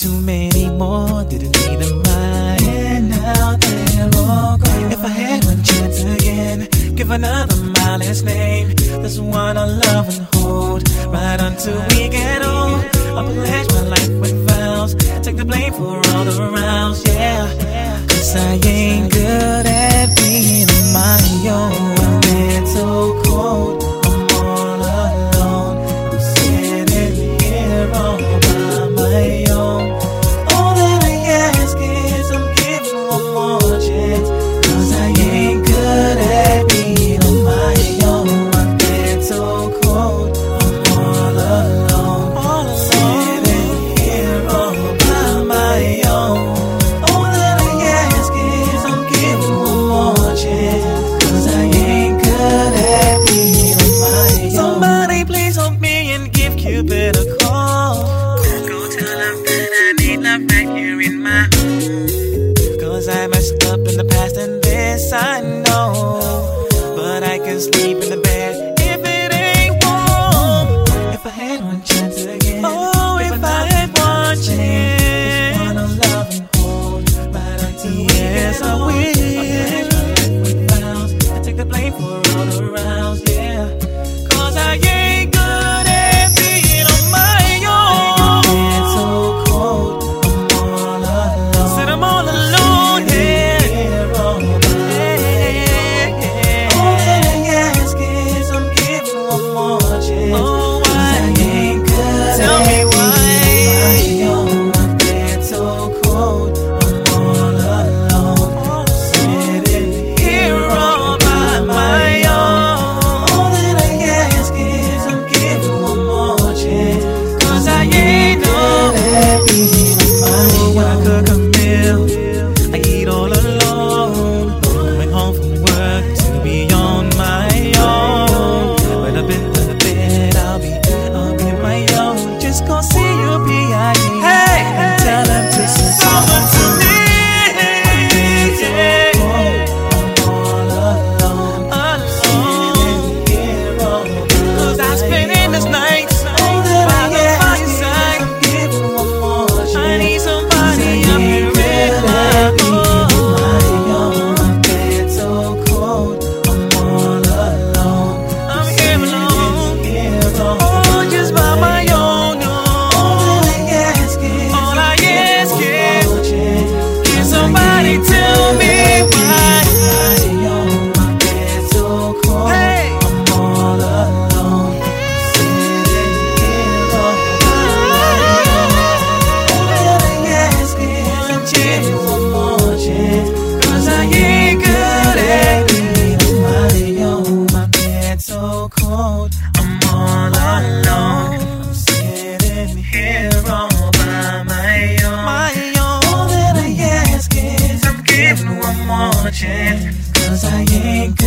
too many more, didn't need them right. And now they're all gone. If I had one chance again, give another mindless name. This one I love and hold, right until we get old. I'll pledge my life with vows, take the blame for all the rounds, yeah. Cause I ain't good at being on my own. My bed's so cold, I'm all alone. I'm sitting here all by my own. All that I ask is I'm giving one more chance. Cause I ain't good at being on my own. My bed's so cold, I'm all alone. Sitting here all by my own. All that I ask is I'm giving one more chance. Cause I ain't good at being on my own. Somebody please help me and give Cupid a call. Go tell him that I need love right here in my home. Cause I messed up in the past and this I know. But I can sleep in the bed if it ain't warm. If I had one chance again, oh, if I had one chance, this one I'll love and hold right until yes, I will. With vows, I take the blame for all the rounds, yeah. Cause I ain't good at being on my own. It's so cold, I'm all alone. Said I'm all alone, yeah. All that I ask is I'm giving one more chance. Oh, why? 'Cause I ain't good. Tell me why. My bed's so cold, I'm all alone. Sitting here all by my own. All that I ask is I'm giving one more chance. 'Cause I ain't good at being on my own. When I cook a meal, I eat all alone. Coming home from work to be on my own. When I've been to the bed, I'll be my own. Just go see your P.I.E. Hey, and tell them to send someone to me. Yeah. I'm all alone. Cause I spent endless nights by the fireside. I'm giving one more chance. I need somebody up here in my home. My bed's so cold, I'm all alone. I'm here alone, oh, just by my own. All I ask is, can somebody tell me why? My bed's so cold, I'm all alone. Sitting here all by my own. All I ask is I'm giving one more chance. 'Cause I ain't good at being on my own. My bed's so cold, I'm all alone. I'm sitting here all by my own. All that I ask is I'm giving one more chance. 'Cause I ain't